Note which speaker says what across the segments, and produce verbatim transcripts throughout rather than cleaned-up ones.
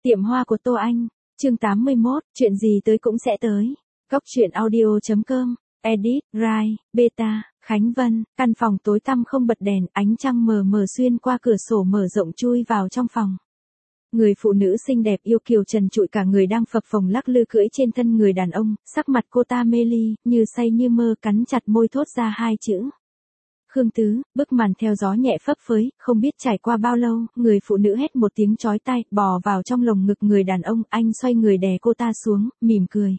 Speaker 1: Tiệm hoa của Tô Anh, chương tám mươi mốt, chuyện gì tới cũng sẽ tới. Góc truyện audio chấm com, edit, Rai, Beta, Khánh Vân, căn phòng tối tăm không bật đèn, ánh trăng mờ mờ xuyên qua cửa sổ mở rộng chui vào trong phòng. Người phụ nữ xinh đẹp yêu kiều trần trụi cả người đang phập phồng lắc lư cưỡi trên thân người đàn ông, sắc mặt cô ta mê ly, như say như mơ cắn chặt môi thốt ra hai chữ. Khương Tứ, bức màn theo gió nhẹ phấp phới, không biết trải qua bao lâu, người phụ nữ hét một tiếng chói tai, bò vào trong lồng ngực người đàn ông, anh xoay người đè cô ta xuống, mỉm cười.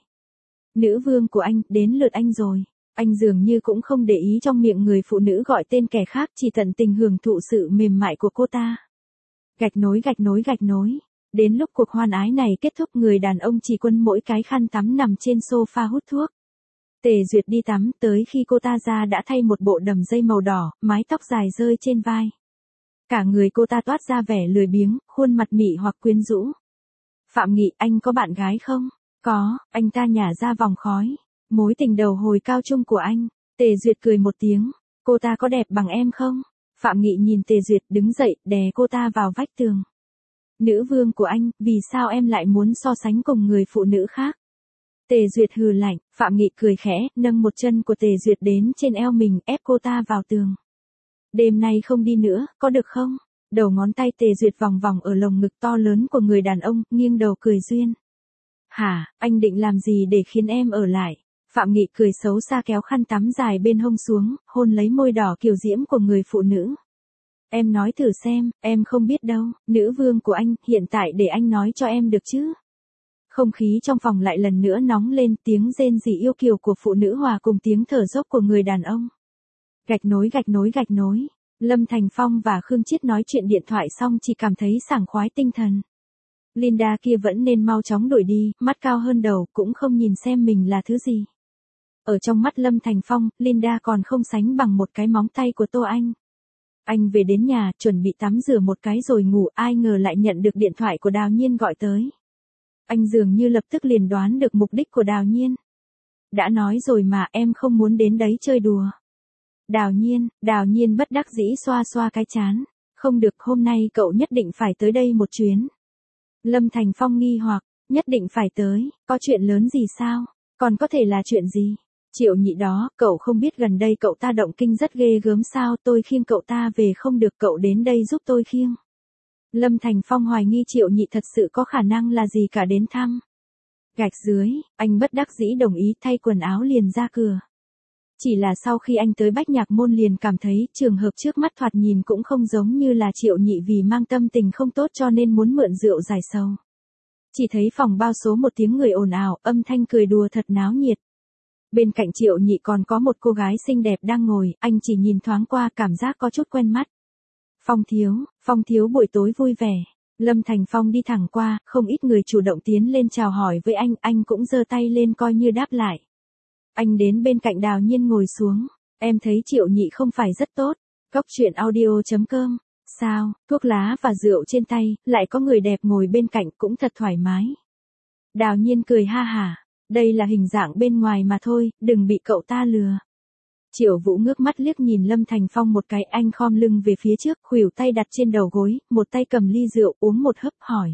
Speaker 1: Nữ vương của anh, đến lượt anh rồi. Anh dường như cũng không để ý trong miệng người phụ nữ gọi tên kẻ khác, chỉ tận tình hưởng thụ sự mềm mại của cô ta. Gạch nối gạch nối gạch nối. Đến lúc cuộc hoan ái này kết thúc, người đàn ông chỉ quân mỗi cái khăn tắm nằm trên sofa hút thuốc. Tề Duyệt đi tắm, tới khi cô ta ra đã thay một bộ đầm dây màu đỏ, mái tóc dài rơi trên vai. Cả người cô ta toát ra vẻ lười biếng, khuôn mặt mị hoặc quyến rũ. Phạm Nghị, anh có bạn gái không? Có, anh ta nhả ra vòng khói. Mối tình đầu hồi cao trung của anh. Tề Duyệt cười một tiếng. Cô ta có đẹp bằng em không? Phạm Nghị nhìn Tề Duyệt đứng dậy, đè cô ta vào vách tường. Nữ vương của anh, vì sao em lại muốn so sánh cùng người phụ nữ khác? Tề Duyệt hừ lạnh, Phạm Nghị cười khẽ, nâng một chân của Tề Duyệt đến trên eo mình, ép cô ta vào tường. Đêm nay không đi nữa, có được không? Đầu ngón tay Tề Duyệt vòng vòng ở lồng ngực to lớn của người đàn ông, nghiêng đầu cười duyên. Hả, anh định làm gì để khiến em ở lại? Phạm Nghị cười xấu xa kéo khăn tắm dài bên hông xuống, hôn lấy môi đỏ kiều diễm của người phụ nữ. Em nói thử xem, em không biết đâu, nữ vương của anh, hiện tại để anh nói cho em được chứ? Không khí trong phòng lại lần nữa nóng lên, tiếng rên rỉ yêu kiều của phụ nữ hòa cùng tiếng thở dốc của người đàn ông. Gạch nối gạch nối gạch nối. Lâm Thành Phong và Khương Chiết nói chuyện điện thoại xong chỉ cảm thấy sảng khoái tinh thần. Linda kia vẫn nên mau chóng đuổi đi, mắt cao hơn đầu, cũng không nhìn xem mình là thứ gì. Ở trong mắt Lâm Thành Phong, Linda còn không sánh bằng một cái móng tay của Tô Anh. Anh về đến nhà, chuẩn bị tắm rửa một cái rồi ngủ, ai ngờ lại nhận được điện thoại của Đào Nhiên gọi tới. Anh dường như lập tức liền đoán được mục đích của Đào Nhiên. Đã nói rồi mà, em không muốn đến đấy chơi đùa. Đào Nhiên, Đào Nhiên bất đắc dĩ xoa xoa cái trán. Không được, hôm nay cậu nhất định phải tới đây một chuyến. Lâm Thành Phong nghi hoặc, nhất định phải tới, có chuyện lớn gì sao? Còn có thể là chuyện gì? Triệu Nhị đó, cậu không biết gần đây cậu ta động kinh rất ghê gớm sao, tôi khiêng cậu ta về không được, cậu đến đây giúp tôi khiêng. Lâm Thành Phong hoài nghi Triệu Nhị thật sự có khả năng là gì cả đến thăm. Gạch dưới, anh bất đắc dĩ đồng ý, thay quần áo liền ra cửa. Chỉ là sau khi anh tới Bách Nhạc Môn liền cảm thấy trường hợp trước mắt thoạt nhìn cũng không giống như là Triệu Nhị vì mang tâm tình không tốt cho nên muốn mượn rượu giải sầu. Chỉ thấy phòng bao số một tiếng người ồn ào, âm thanh cười đùa thật náo nhiệt. Bên cạnh Triệu Nhị còn có một cô gái xinh đẹp đang ngồi, anh chỉ nhìn thoáng qua cảm giác có chút quen mắt. Phong thiếu, Phong thiếu buổi tối vui vẻ. Lâm Thành Phong đi thẳng qua, không ít người chủ động tiến lên chào hỏi với anh, anh cũng giơ tay lên coi như đáp lại. Anh đến bên cạnh Đào Nhiên ngồi xuống. Em thấy Triệu Nhị không phải rất tốt. Góc truyện audio chấm com. Sao, thuốc lá và rượu trên tay, lại có người đẹp ngồi bên cạnh cũng thật thoải mái. Đào Nhiên cười ha hả. Đây là hình dạng bên ngoài mà thôi, đừng bị cậu ta lừa. Triệu Vũ ngước mắt liếc nhìn Lâm Thành Phong một cái, anh khom lưng về phía trước, khuỷu tay đặt trên đầu gối, một tay cầm ly rượu uống một hớp hỏi.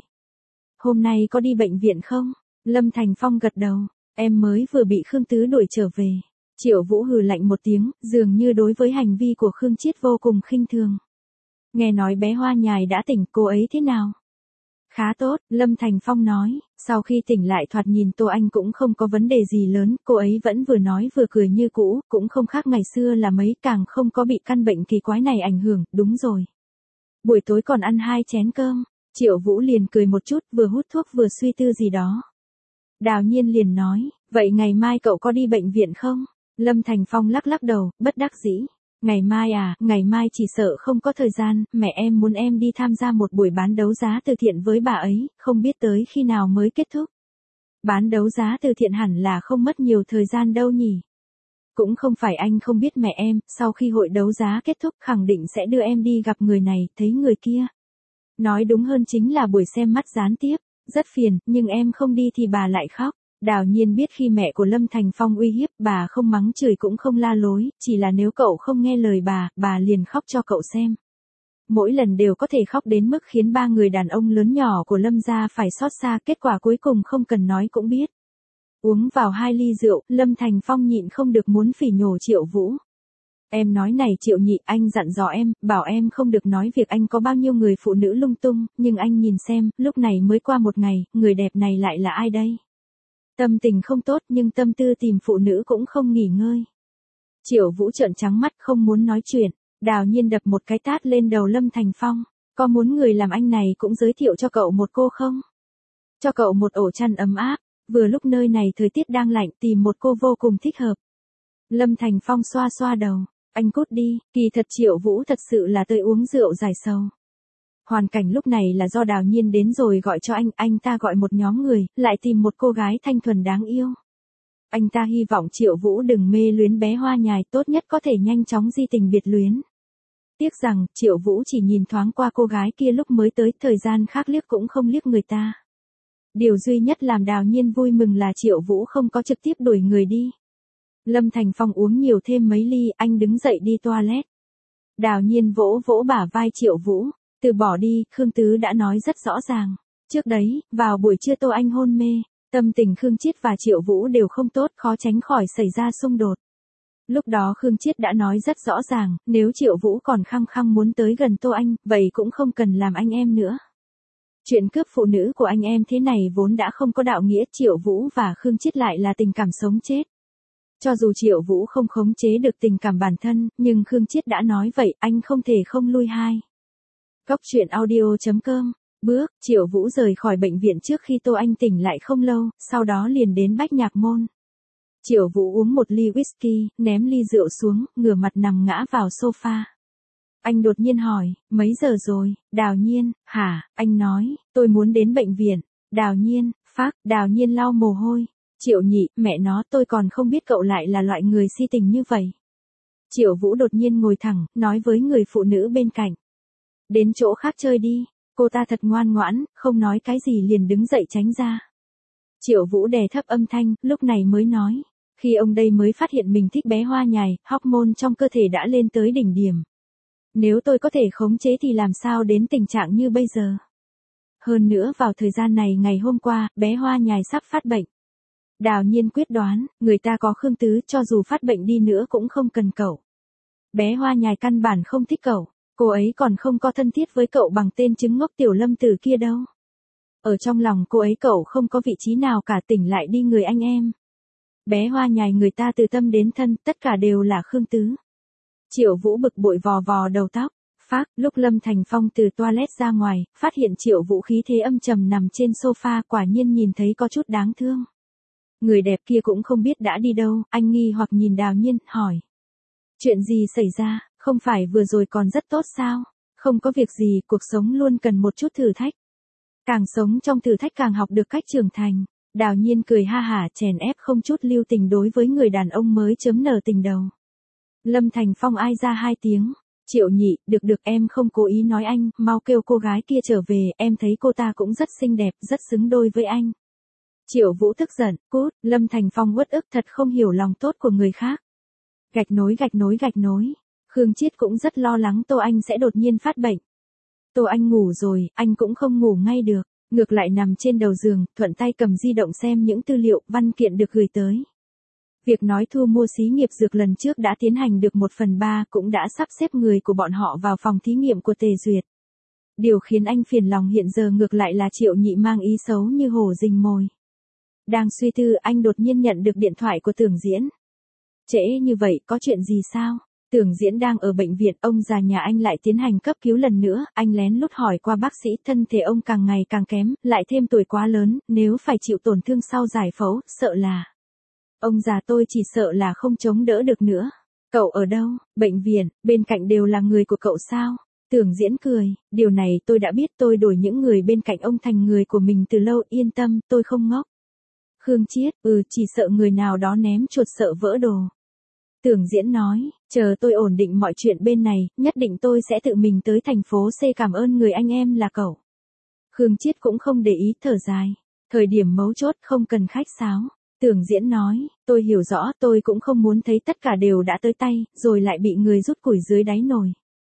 Speaker 1: Hôm nay có đi bệnh viện không? Lâm Thành Phong gật đầu, em mới vừa bị Khương Tứ đuổi trở về. Triệu Vũ hừ lạnh một tiếng, dường như đối với hành vi của Khương Chiết vô cùng khinh thường. Nghe nói bé Hoa Nhài đã tỉnh, cô ấy thế nào? Khá tốt, Lâm Thành Phong nói, sau khi tỉnh lại thoạt nhìn Tô Anh cũng không có vấn đề gì lớn, cô ấy vẫn vừa nói vừa cười như cũ, cũng không khác ngày xưa là mấy, càng không có bị căn bệnh kỳ quái này ảnh hưởng, đúng rồi. Buổi tối còn ăn hai chén cơm, Triệu Vũ liền cười một chút, vừa hút thuốc vừa suy tư gì đó. Đào Nhiên liền nói, vậy ngày mai cậu có đi bệnh viện không? Lâm Thành Phong lắc lắc đầu, bất đắc dĩ. Ngày mai à, ngày mai chỉ sợ không có thời gian, mẹ em muốn em đi tham gia một buổi bán đấu giá từ thiện với bà ấy, không biết tới khi nào mới kết thúc. Bán đấu giá từ thiện hẳn là không mất nhiều thời gian đâu nhỉ. Cũng không phải anh không biết mẹ em, sau khi hội đấu giá kết thúc khẳng định sẽ đưa em đi gặp người này, thấy người kia. Nói đúng hơn chính là buổi xem mắt gián tiếp, rất phiền, nhưng em không đi thì bà lại khóc. Đào Nhiên biết khi mẹ của Lâm Thành Phong uy hiếp, bà không mắng chửi cũng không la lối, chỉ là nếu cậu không nghe lời bà, bà liền khóc cho cậu xem. mỗi lần đều có thể khóc đến mức khiến ba người đàn ông lớn nhỏ của Lâm gia phải xót xa, kết quả cuối cùng không cần nói cũng biết. Uống vào hai ly rượu, Lâm Thành Phong nhịn không được muốn phỉ nhổ Triệu Vũ. Em nói này Triệu nhị, anh dặn dò em, bảo em không được nói việc anh có bao nhiêu người phụ nữ lung tung, nhưng anh nhìn xem, lúc này mới qua một ngày, người đẹp này lại là ai đây? Tâm tình không tốt nhưng tâm tư tìm phụ nữ cũng không nghỉ ngơi. Triệu Vũ trợn trắng mắt không muốn nói chuyện, Đào Nhiên đập một cái tát lên đầu Lâm Thành Phong. Có muốn người làm anh này cũng giới thiệu cho cậu một cô không? Cho cậu một ổ chăn ấm áp, vừa lúc nơi này thời tiết đang lạnh tìm một cô vô cùng thích hợp. Lâm Thành Phong xoa xoa đầu, anh cút đi, kỳ thật Triệu Vũ thật sự là tới uống rượu giải sầu. Hoàn cảnh lúc này là do Đào Nhiên đến rồi gọi cho anh, anh ta gọi một nhóm người, lại tìm một cô gái thanh thuần đáng yêu. Anh ta hy vọng Triệu Vũ đừng mê luyến bé hoa nhài, tốt nhất có thể nhanh chóng di tình biệt luyến. Tiếc rằng, Triệu Vũ chỉ nhìn thoáng qua cô gái kia lúc mới tới, thời gian khác liếc cũng không liếc người ta. Điều duy nhất làm Đào Nhiên vui mừng là Triệu Vũ không có trực tiếp đuổi người đi. Lâm Thành Phong uống nhiều thêm mấy ly, anh đứng dậy đi toilet. Đào Nhiên vỗ vỗ bả vai Triệu Vũ, từ bỏ đi, Khương Tứ đã nói rất rõ ràng. Trước đấy, vào buổi trưa Tô Anh hôn mê, tâm tình Khương Chiết và Triệu Vũ đều không tốt, khó tránh khỏi xảy ra xung đột. Lúc đó Khương Chiết đã nói rất rõ ràng, nếu Triệu Vũ còn khăng khăng muốn tới gần Tô Anh, vậy cũng không cần làm anh em nữa. Chuyện cướp phụ nữ của anh em thế này vốn đã không có đạo nghĩa, Triệu Vũ và Khương Chiết lại là tình cảm sống chết. Cho dù Triệu Vũ không khống chế được tình cảm bản thân, nhưng Khương Chiết đã nói vậy, anh không thể không lui hai. Cóc truyện audio chấm com. Bước, Triệu Vũ rời khỏi bệnh viện trước khi Tô Anh tỉnh lại không lâu, sau đó liền đến Bách Nhạc Môn. Triệu Vũ uống một ly whisky, ném ly rượu xuống, ngửa mặt nằm ngã vào sofa. Anh đột nhiên hỏi, mấy giờ rồi? Đào Nhiên, hả? Anh nói, tôi muốn đến bệnh viện. Đào Nhiên, phác, Đào Nhiên lau mồ hôi. Triệu nhị, mẹ nó, tôi còn không biết cậu lại là loại người si tình như vậy. Triệu Vũ đột nhiên ngồi thẳng, nói với người phụ nữ bên cạnh. Đến chỗ khác chơi đi. Cô ta thật ngoan ngoãn, không nói cái gì liền đứng dậy tránh ra. Triệu Vũ đè thấp âm thanh, lúc này mới nói. Khi ông đây mới phát hiện mình thích bé hoa nhài, hormone trong cơ thể đã lên tới đỉnh điểm. Nếu tôi có thể khống chế thì làm sao đến tình trạng như bây giờ. Hơn nữa vào thời gian này ngày hôm qua, bé hoa nhài sắp phát bệnh. Đào Nhiên quyết đoán, người ta có Khương Tứ, cho dù phát bệnh đi nữa cũng không cần cậu. Bé hoa nhài căn bản không thích cậu. Cô ấy còn không có thân thiết với cậu bằng tên trứng ngốc tiểu Lâm Tử kia đâu. Ở trong lòng cô ấy cậu không có vị trí nào cả, tỉnh lại đi người anh em. Bé hoa nhài người ta từ tâm đến thân, tất cả đều là Khương Tứ. Triệu Vũ bực bội vò vò đầu tóc. Phác, lúc Lâm Thành Phong từ toilet ra ngoài, phát hiện Triệu Vũ khí thế âm trầm nằm trên sofa, quả nhiên nhìn thấy có chút đáng thương. Người đẹp kia cũng không biết đã đi đâu, anh nghi hoặc nhìn Đào Nhiên, hỏi. Chuyện gì xảy ra, không phải vừa rồi còn rất tốt sao? Không có việc gì, cuộc sống luôn cần một chút thử thách. Càng sống trong thử thách càng học được cách trưởng thành. Đào Nhiên cười ha hả, chèn ép không chút lưu tình đối với người đàn ông mới chớm nở tình đầu. Lâm Thành Phong ai ra hai tiếng. Triệu nhị, được được em không cố ý nói anh, mau kêu cô gái kia trở về, em thấy cô ta cũng rất xinh đẹp, rất xứng đôi với anh. Triệu Vũ tức giận, cút, Lâm Thành Phong uất ức thật không hiểu lòng tốt của người khác. Gạch nối gạch nối gạch nối. Khương Chiết cũng rất lo lắng Tô Anh sẽ đột nhiên phát bệnh. Tô Anh ngủ rồi, anh cũng không ngủ ngay được, ngược lại nằm trên đầu giường, thuận tay cầm di động xem những tư liệu, văn kiện được gửi tới. Việc nói thu mua xí nghiệp dược lần trước đã tiến hành được một phần ba, cũng đã sắp xếp người của bọn họ vào phòng thí nghiệm của Tề Duyệt. Điều khiến anh phiền lòng hiện giờ ngược lại là Triệu nhị mang ý xấu như hổ rình mồi. Đang suy tư anh đột nhiên nhận được điện thoại của Tưởng Diễn. Trễ như vậy, có chuyện gì sao? Tưởng Diễn đang ở bệnh viện, ông già nhà anh lại tiến hành cấp cứu lần nữa, anh lén lút hỏi qua bác sĩ, thân thể ông càng ngày càng kém, lại thêm tuổi quá lớn, nếu phải chịu tổn thương sau giải phẫu, sợ là... Ông già tôi chỉ sợ là không chống đỡ được nữa. Cậu ở đâu? Bệnh viện, bên cạnh đều là người của cậu sao? Tưởng Diễn cười, điều này tôi đã biết, tôi đổi những người bên cạnh ông thành người của mình từ lâu, yên tâm, tôi không ngốc. Khương Chiết, ừ, chỉ sợ người nào đó ném chuột sợ vỡ đồ. Tưởng Diễn nói, chờ tôi ổn định mọi chuyện bên này, nhất định tôi sẽ tự mình tới thành phố C cảm ơn người anh em là cậu. Khương Chiết cũng không để ý, thở dài. Thời điểm mấu chốt không cần khách sáo. Tưởng Diễn nói, tôi hiểu rõ, tôi cũng không muốn thấy tất cả đều đã tới tay, rồi lại bị người rút củi dưới đáy nồi.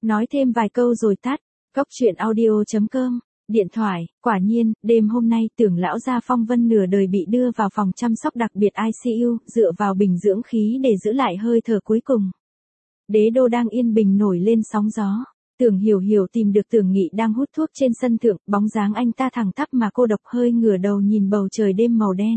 Speaker 1: Nói thêm vài câu rồi tắt. Cốc truyện audio chấm com. Điện thoại, quả nhiên, đêm hôm nay Tưởng lão gia Phong Vân nửa đời bị đưa vào phòng chăm sóc đặc biệt i xê u, dựa vào bình dưỡng khí để giữ lại hơi thở cuối cùng. Đế đô đang yên bình nổi lên sóng gió. Tưởng Hiểu Hiểu tìm được Tưởng Nghị đang hút thuốc trên sân thượng, bóng dáng anh ta thẳng tắp mà cô độc hơi ngửa đầu nhìn bầu trời đêm màu đen.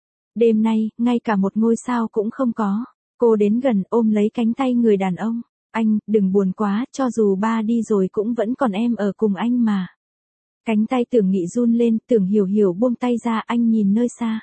Speaker 1: Đêm nay, ngay cả một ngôi sao cũng không có. Cô đến gần ôm lấy cánh tay người đàn ông. Anh, đừng buồn quá, cho dù ba đi rồi cũng vẫn còn em ở cùng anh mà. Cánh tay Tưởng Nghị run lên, Tưởng Hiểu Hiểu buông tay ra, anh nhìn nơi xa.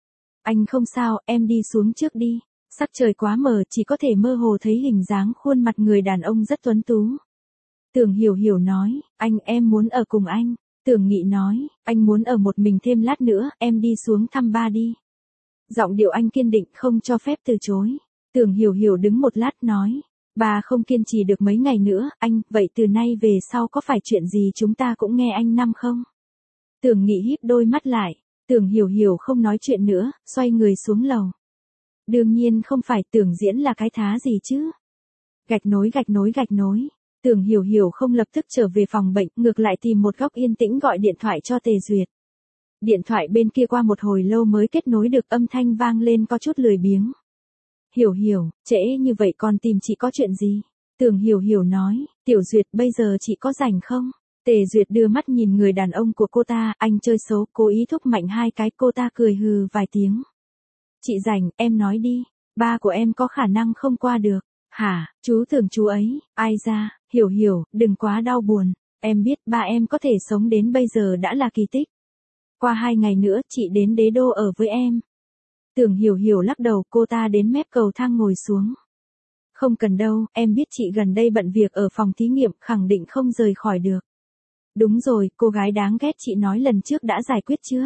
Speaker 1: Anh không sao, em đi xuống trước đi. Sắc trời quá mờ, chỉ có thể mơ hồ thấy hình dáng khuôn mặt người đàn ông rất tuấn tú. Tưởng Hiểu Hiểu nói, anh em muốn ở cùng anh. Tưởng Nghị nói, anh muốn ở một mình thêm lát nữa, em đi xuống thăm ba đi. Giọng điệu anh kiên định không cho phép từ chối. Tưởng Hiểu Hiểu đứng một lát nói, ba không kiên trì được mấy ngày nữa, anh, vậy từ nay về sau có phải chuyện gì chúng ta cũng nghe anh năm không? Tưởng Nghị híp đôi mắt lại, Tưởng Hiểu Hiểu không nói chuyện nữa, xoay người xuống lầu. Đương nhiên không phải, Tưởng Diễn là cái thá gì chứ? Gạch nối gạch nối gạch nối. Tưởng Hiểu Hiểu không lập tức trở về phòng bệnh, ngược lại tìm một góc yên tĩnh gọi điện thoại cho Tề Duyệt. Điện thoại bên kia qua một hồi lâu mới kết nối được, âm thanh vang lên có chút lười biếng. Hiểu Hiểu, trễ như vậy con tìm chị có chuyện gì? Tưởng Hiểu Hiểu nói, Tiểu Duyệt bây giờ chị có rảnh không? Tề Duyệt đưa mắt nhìn người đàn ông của cô ta, anh chơi xấu, cố ý thúc mạnh hai cái, cô ta cười hừ vài tiếng. Chị rảnh, em nói đi, ba của em có khả năng không qua được. Hả, chú tưởng chú ấy, ai ra, Hiểu Hiểu, đừng quá đau buồn, em biết ba em có thể sống đến bây giờ đã là kỳ tích. Qua hai ngày nữa chị đến Đế Đô ở với em. Tưởng Hiểu Hiểu lắc đầu, cô ta đến mép cầu thang ngồi xuống. Không cần đâu, em biết chị gần đây bận việc ở phòng thí nghiệm, khẳng định không rời khỏi được. Đúng rồi, cô gái đáng ghét chị nói lần trước đã giải quyết chưa?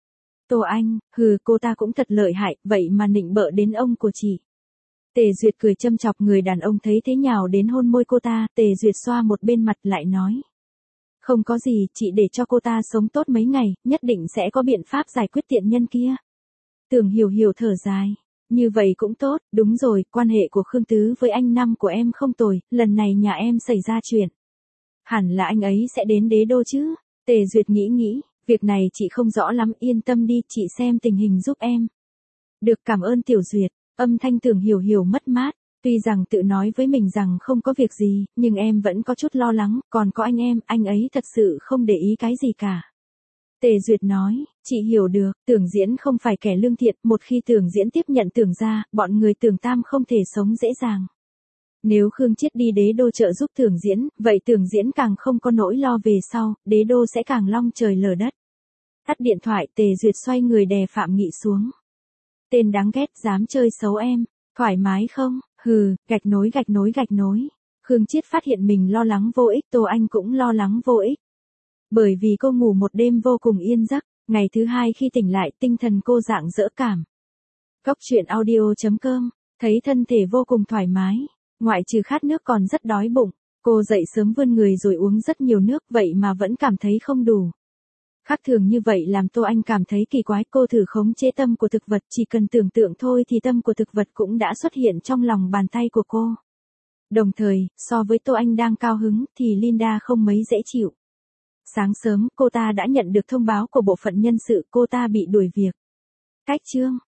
Speaker 1: Tô Anh, hừ, cô ta cũng thật lợi hại, vậy mà nịnh bợ đến ông của chị. Tề Duyệt cười châm chọc, người đàn ông thấy thế nhào đến hôn môi cô ta, Tề Duyệt xoa một bên mặt lại nói. Không có gì, chị để cho cô ta sống tốt mấy ngày, nhất định sẽ có biện pháp giải quyết tiện nhân kia. Tưởng Hiểu Hiểu thở dài. Như vậy cũng tốt, đúng rồi, quan hệ của Khương Tứ với anh năm của em không tồi, lần này nhà em xảy ra chuyện. Hẳn là anh ấy sẽ đến Đế Đô chứ. Tề Duyệt nghĩ nghĩ, việc này chị không rõ lắm, yên tâm đi, chị xem tình hình giúp em. Được, cảm ơn Tiểu Duyệt. Âm thanh Tưởng Hiểu Hiểu mất mát, tuy rằng tự nói với mình rằng không có việc gì, nhưng em vẫn có chút lo lắng, còn có anh em, anh ấy thật sự không để ý cái gì cả. Tề Duyệt nói, chị hiểu được, Tưởng Diễn không phải kẻ lương thiện, một khi Tưởng Diễn tiếp nhận Tưởng gia, bọn người Tưởng Tam không thể sống dễ dàng. Nếu Khương Chiết đi Đế Đô trợ giúp Tưởng Diễn, vậy Tưởng Diễn càng không có nỗi lo về sau, Đế Đô sẽ càng long trời lở đất. Tắt điện thoại, Tề Duyệt xoay người đè Phạm Nghị xuống. Tên đáng ghét, dám chơi xấu em, thoải mái không? Hừ, gạch nối gạch nối gạch nối. Khương Chiết phát hiện mình lo lắng vô ích, Tô Anh cũng lo lắng vô ích. Bởi vì cô ngủ một đêm vô cùng yên giấc, ngày thứ hai khi tỉnh lại tinh thần cô rạng rỡ cảm. Cốc truyện audio chấm com, thấy thân thể vô cùng thoải mái, ngoại trừ khát nước còn rất đói bụng, cô dậy sớm vươn người rồi uống rất nhiều nước vậy mà vẫn cảm thấy không đủ. Khác thường như vậy làm Tô Anh cảm thấy kỳ quái, cô thử khống chế tâm của thực vật, chỉ cần tưởng tượng thôi thì tâm của thực vật cũng đã xuất hiện trong lòng bàn tay của cô. Đồng thời, so với Tô Anh đang cao hứng thì Linda không mấy dễ chịu. Sáng sớm, cô ta đã nhận được thông báo của bộ phận nhân sự, cô ta bị đuổi việc. Cách chương